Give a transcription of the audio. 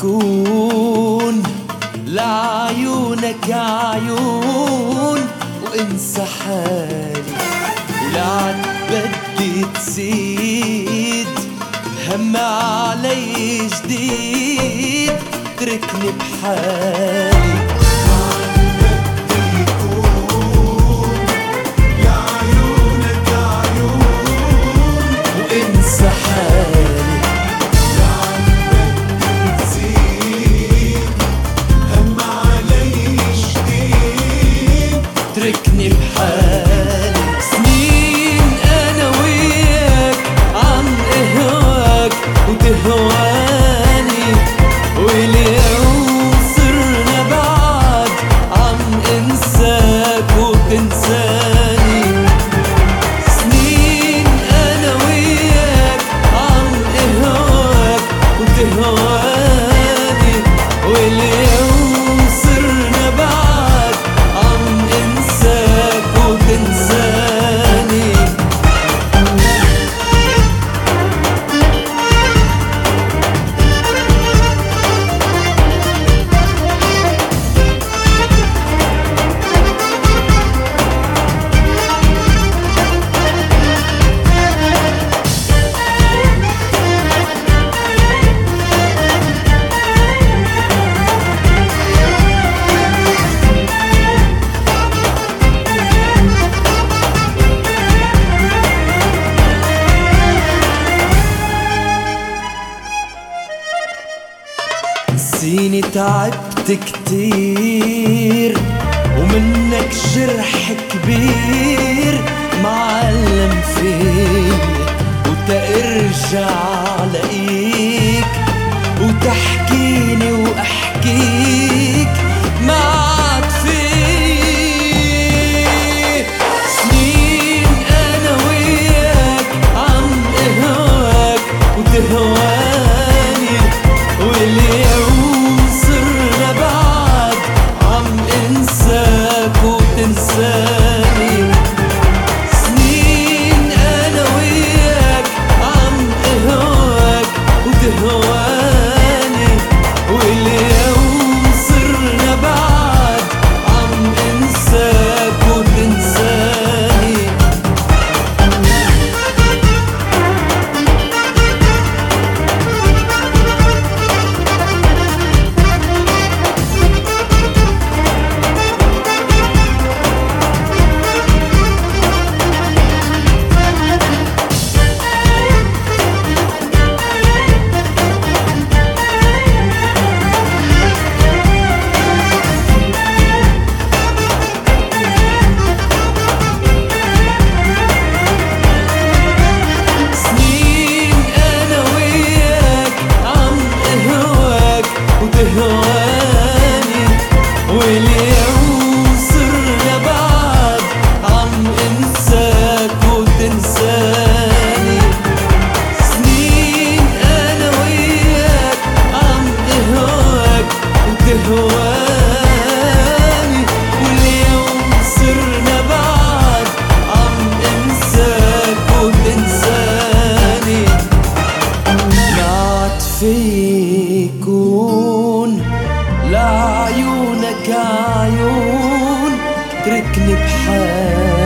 كون لعيونك عيون وانسى حالي، ولا بدي تزيد هم علي جديد اتركني بحالي. اتركني بحالي. سنين انا وياك عم اهواك وتهواني، واليوم صرنا بعد عم انساك وتنساني. سنين انا وياك عم اهواك وتهواني، واليوم صرنا بعد عم انساك وتنساني. سيني تعبت كتير ومنك جرح كبير معلم فيني، وتارجع لاقيك وتحكيني واحكيك ما عاد في. سنين انا وياك عم اهواك وتهواني، واليوم صرنا بعد عم انساك وتنساني. سنين انا وياك عم اهواك وتهواني، واليوم صرنا بعد عم انساك وتنساني. وتهواني، واليوم صرنا بعد عم انساك وتنساني. سنين انا وياك عم اهواك وتهواني، واليوم صرنا بعد عم انساك وتنساني. ما عاد في كون لعيونك عيون اتركني بحالي.